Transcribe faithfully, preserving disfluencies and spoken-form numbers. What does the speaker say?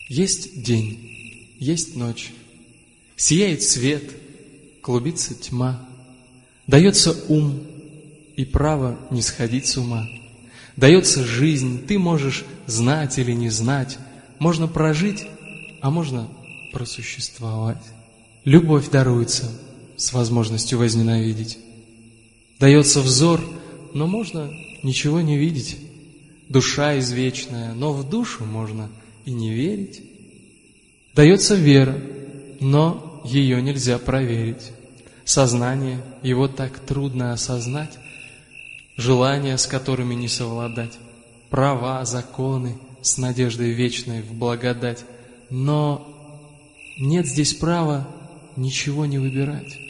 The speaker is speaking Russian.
Есть день, есть ночь, сияет свет, клубится тьма, дается ум и право не сходить с ума. Дается жизнь, ты можешь знать или не знать, можно прожить, а можно просуществовать. Любовь даруется с возможностью возненавидеть. Дается взор, но можно ничего не видеть. Душа извечная, но в душу можно и не верить. Дается вера, но ее нельзя проверить. Сознание, его так трудно осознать, желания, с которыми не совладать, права, законы, с надеждой вечной в благодать. Но нет здесь права ничего не выбирать.